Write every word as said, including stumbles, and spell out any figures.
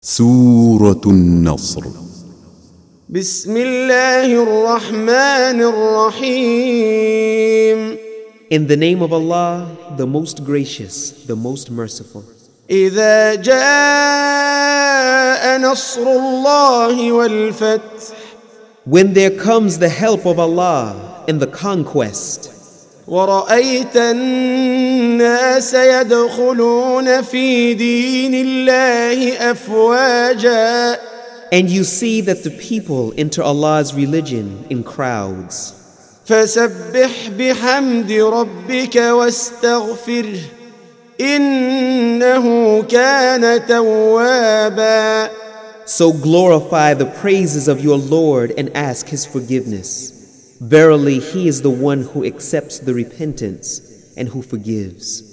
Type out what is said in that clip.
سورة النصر. بسم الله الرحمن الرحيم. In the name of Allah, the most gracious, the most merciful. إذا جاء نصر الله والفتح. When there comes the help of Allah and the conquest. ورأيت الناس يدخلون في دين الله أفواجا. And you see that the people enter Allah's religion in crowds. فسبح بحمد ربك واستغفره إنه كان توابا. So glorify the praises of your Lord and ask His forgiveness. Verily, He is the one who accepts the repentance and who forgives.